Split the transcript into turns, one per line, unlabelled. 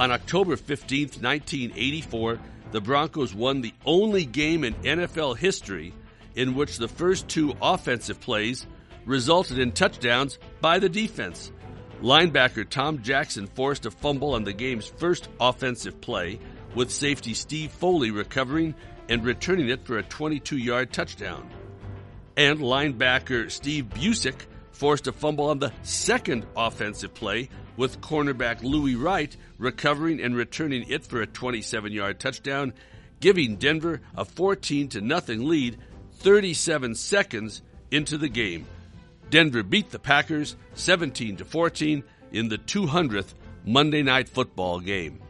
On October 15th, 1984, the Broncos won the only game in NFL history in which the first two offensive plays resulted in touchdowns by the defense. Linebacker Tom Jackson forced a fumble on the game's first offensive play, with safety Steve Foley recovering and returning it for a 22-yard touchdown. And linebacker Steve Busick forced a fumble on the second offensive play, with cornerback Louis Wright recovering and returning it for a 27-yard touchdown, giving Denver a 14-0 lead 37 seconds into the game. Denver beat the Packers 17-14 in the 200th Monday Night Football game.